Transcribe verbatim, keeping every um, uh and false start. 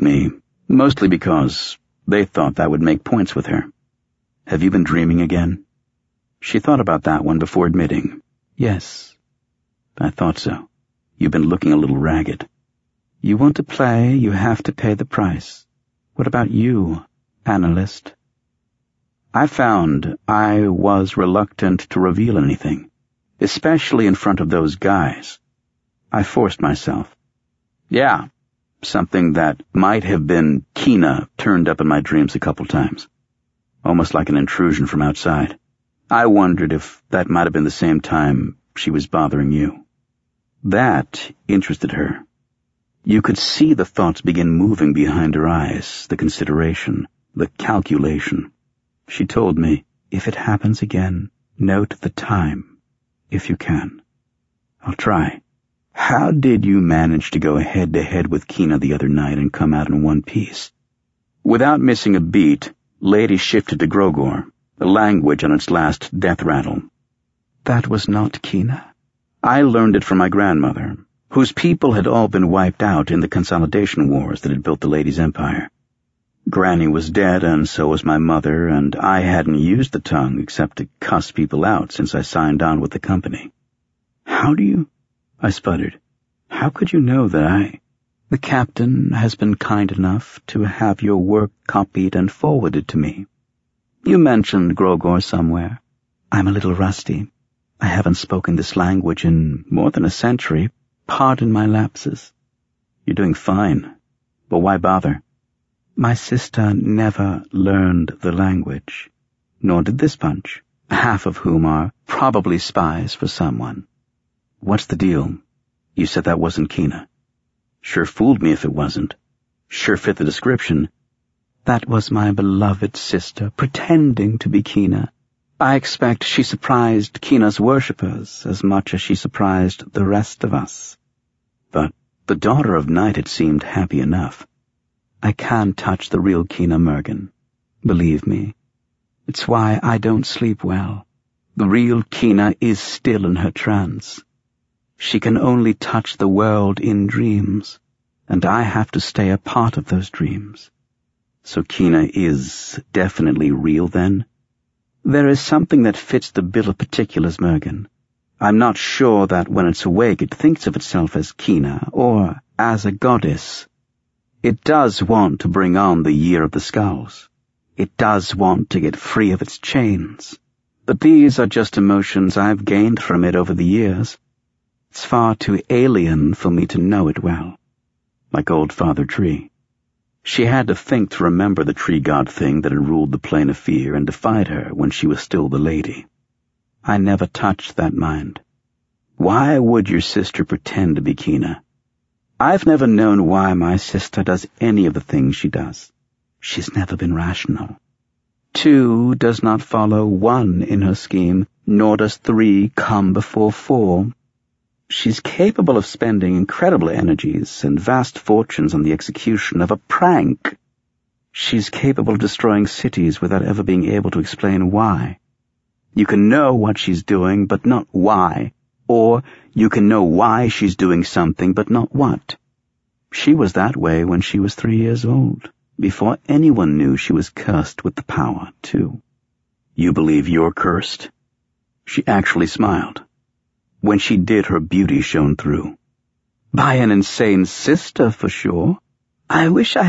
me, mostly because they thought that would make points with her. Have you been dreaming again? She thought about that one before admitting. Yes, I thought so. You've been looking a little ragged. You want to play, you have to pay the price. What about you, analyst? I found I was reluctant to reveal anything, especially in front of those guys. I forced myself. Yeah, something that might have been Kina turned up in my dreams a couple times, almost like an intrusion from outside. I wondered if that might have been the same time she was bothering you. That interested her. You could see the thoughts begin moving behind her eyes, the consideration, the calculation. She told me, if it happens again, note the time, if you can. I'll try. How did you manage to go head-to-head with Kina the other night and come out in one piece? Without missing a beat, Lady shifted to Grogor, the language on its last death rattle. That was not Kina. I learned it from my grandmother, whose people had all been wiped out in the consolidation wars that had built the lady's empire. Granny was dead, and so was my mother, and I hadn't used the tongue except to cuss people out since I signed on with the company. How do you... I sputtered. How could you know that I... The captain has been kind enough to have your work copied and forwarded to me. You mentioned Grogor somewhere. I'm a little rusty. I haven't spoken this language in more than a century. Pardon my lapses. You're doing fine. But why bother? My sister never learned the language, nor did this bunch, half of whom are probably spies for someone. What's the deal? You said that wasn't Kina. Sure fooled me if it wasn't. Sure fit the description. That was my beloved sister, pretending to be Kina. I expect she surprised Kina's worshippers as much as she surprised the rest of us. But the daughter of night had seemed happy enough. I can't touch the real Kina Mergen. Believe me. It's why I don't sleep well. The real Kina is still in her trance. She can only touch the world in dreams, and I have to stay a part of those dreams. So Kina is definitely real, then? There is something that fits the bill of particulars, Mergen. I'm not sure that when it's awake it thinks of itself as Kina, or as a goddess. It does want to bring on the Year of the Skulls. It does want to get free of its chains. But these are just emotions I've gained from it over the years. It's far too alien for me to know it well. Like old Father Tree. She had to think to remember the tree god thing that had ruled the plane of fear and defied her when she was still the lady. I never touched that mind. Why would your sister pretend to be Kina? I've never known why my sister does any of the things she does. She's never been rational. Two does not follow one in her scheme, nor does three come before four. She's capable of spending incredible energies and vast fortunes on the execution of a prank. She's capable of destroying cities without ever being able to explain why. You can know what she's doing, but not why. Or you can know why she's doing something, but not what. She was that way when she was three years old, before anyone knew she was cursed with the power, too. You believe you're cursed? She actually smiled. When she did, her beauty shone through. By an insane sister, for sure. I wish I